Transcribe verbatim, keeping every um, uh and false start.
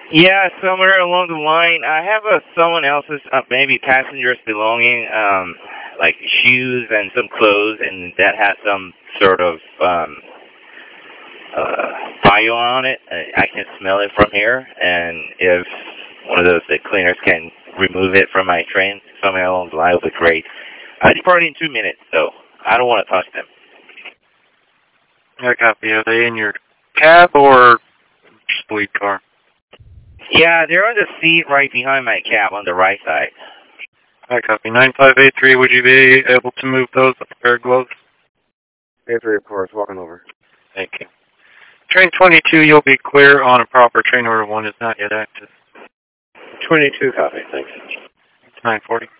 Yeah, somewhere along the line, I have uh, someone else's, uh, maybe passenger's belonging, um, like shoes and some clothes, and that has some sort of um, uh, bio on it. I I can smell it from here, and if one of those the cleaners can remove it from my train somewhere along the line, it would be great. I depart in two minutes, so I don't want to touch them. I copy. Are they in your cab or just lead car? Yeah, they're on the seat right behind my cab on the right side. I copy. nine five eight three, would you be able to move those with a pair of gloves? eight three, of course, walking over. Thank you. Train twenty-two, you'll be clear on a proper train order one is not yet active. twenty-two, copy, thanks. nine forty.